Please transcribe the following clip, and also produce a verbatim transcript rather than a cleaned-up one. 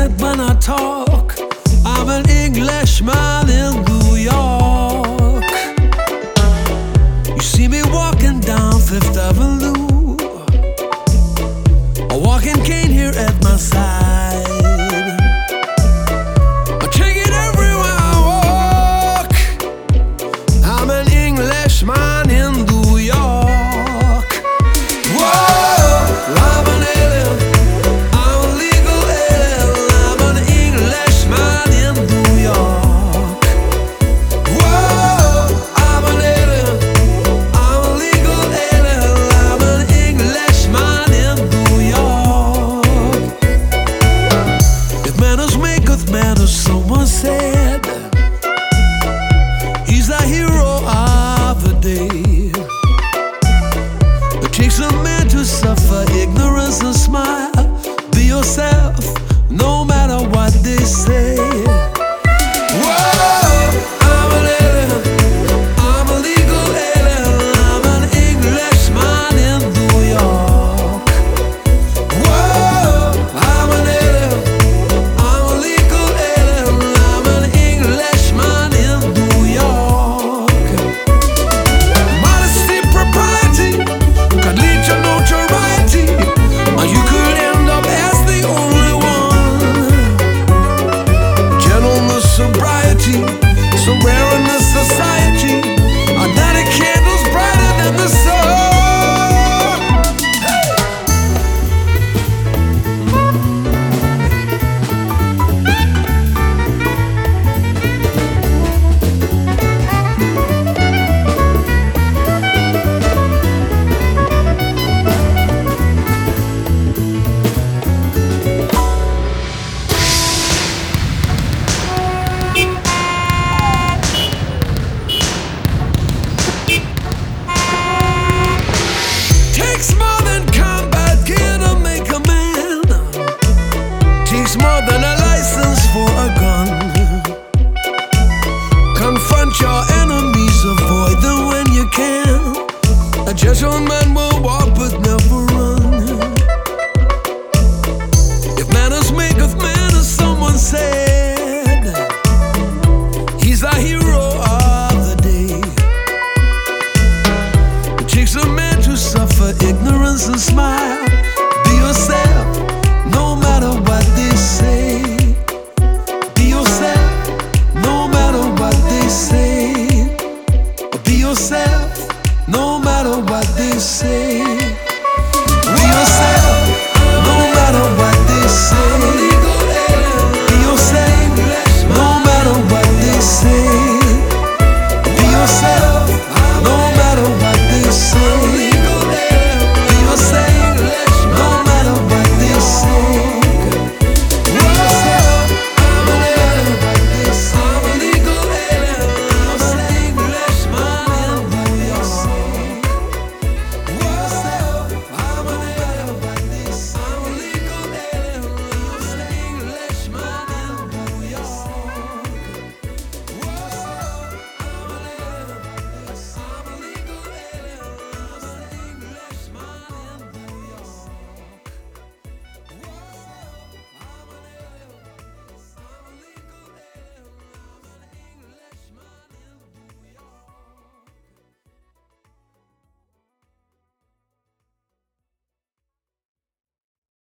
it when I talk. I'm an Englishman in New York. You see me walking down Fifth Avenue, a walking cane here at my side. I take it everywhere I walk. I'm an Englishman in New York. Whoa, I'm an alien. I'm a legal alien. I'm an Englishman in New York. Whoa, I'm an alien. I'm a legal alien. I'm an Englishman in New York. If manners maketh manners, someone said, he's the hero of the day. It takes a man to suffer ignorance and smile. Be yourself, no matter what they say. Whoa, I'm an alien. I'm a legal alien. I'm an Englishman in New York. Whoa, I'm an alien. I'm a legal alien. I'm an Englishman in New York. Modesty, propriety could lead to notoriety, or you could end up as the only one. Gentleness, sobriety, somewhere in this society are not a candles brighter than the sun. Takes more than combat gear to make a man. Takes more than a license for a gun. Confront your enemies, avoid them when you can. A gentle